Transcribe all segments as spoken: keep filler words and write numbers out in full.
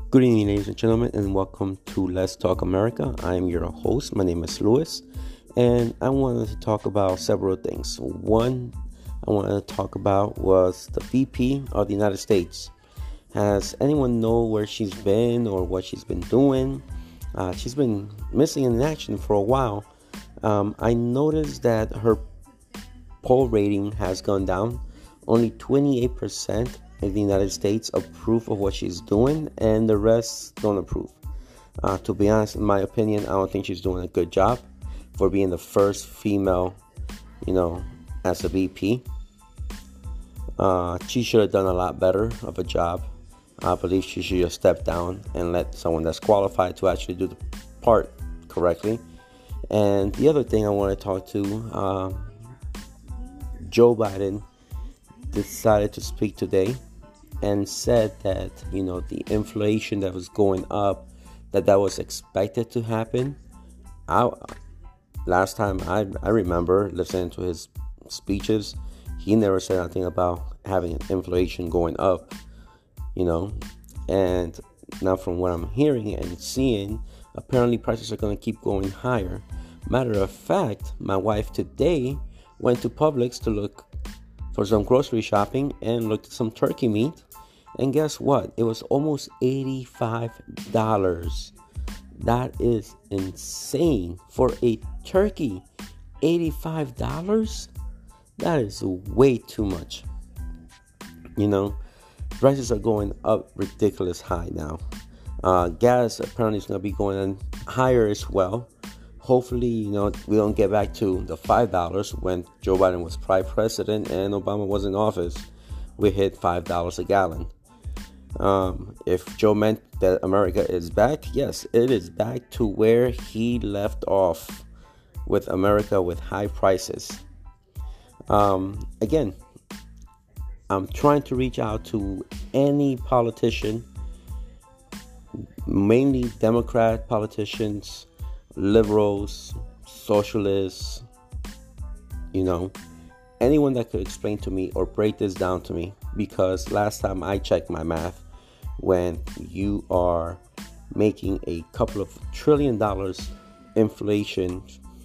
Good evening, ladies and gentlemen, and welcome to Let's Talk America. I'm your host. My name is Louis, and I wanted to talk about several things. One I wanted to talk about was the V P of the United States. Has anyone know where she's been or what she's been doing? Uh, she's been missing in action for a while. Um, I noticed that her poll rating has gone down. Only twenty-eight percent in the United States approve of what she's doing, and the rest don't approve. Uh, to be honest, in my opinion, I don't think she's doing a good job for being the first female, you know, as a V P. Uh, she should have done a lot better of a job. I believe she should have stepped down and let someone that's qualified to actually do the part correctly. And the other thing I want to talk to, uh, Joe Biden decided to speak today and said that, you know, the inflation that was going up, that that was expected to happen. I, last time I, I remember listening to his speeches, he never said anything about having inflation going up, you know. And now from what I'm hearing and seeing, apparently prices are going to keep going higher. Matter of fact, my wife today went to Publix to look for some grocery shopping and looked at some turkey meat. And guess what? It was almost eighty-five dollars. That is insane for a turkey. eighty-five dollars? That is way too much. You know, prices are going up ridiculous high now. Uh, gas apparently is going to be going higher as well. Hopefully, you know, we don't get back to the five dollars when Joe Biden was prime president and Obama was in office. We hit five dollars a gallon. Um, if Joe meant that America is back, yes, it is back to where he left off, with America with high prices. Um, again, I'm trying to reach out to any politician, mainly Democrat politicians, liberals, socialists, you know, anyone that could explain to me or break this down to me, because last time I checked my math, when you are making a couple of trillion dollars inflation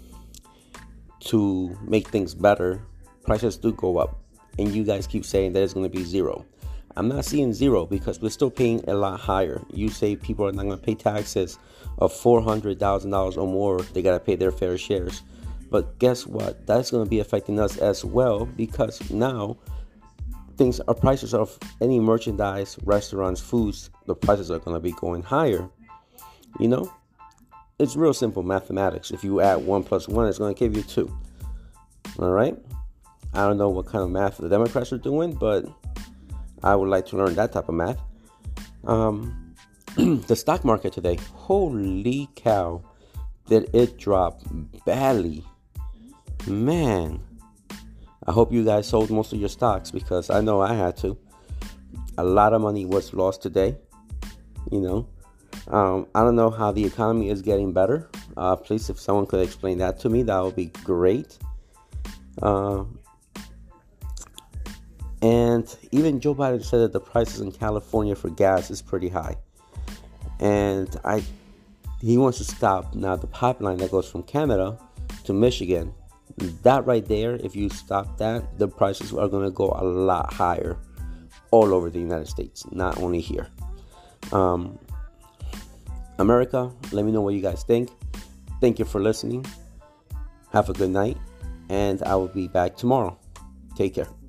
to make things better, prices do go up. And you guys keep saying that it's going to be zero. I'm not seeing zero because we're still paying a lot higher. You say people are not going to pay taxes of four hundred thousand dollars or more. They got to pay their fair shares. But guess what? That's going to be affecting us as well, because now things, our prices of any merchandise, restaurants, foods, the prices are going to be going higher. You know, it's real simple mathematics. If you add one plus one, it's going to give you two. All right. I don't know what kind of math the Democrats are doing, but I would like to learn that type of math. Um, the stock market today, holy cow, did it drop badly. Man, I hope you guys sold most of your stocks, because I know I had to. A lot of money was lost today, you know. Um, I don't know how the economy is getting better. Uh, please, if someone could explain that to me, that would be great. Uh, and even Joe Biden said that the prices in California for gas is pretty high. And I, he wants to stop now the pipeline that goes from Canada to Michigan. That right there, if you stop that, the prices are going to go a lot higher all over the United States, not only here. Um, America, let me know what you guys think. Thank you for listening. Have a good night, and I will be back tomorrow. Take care.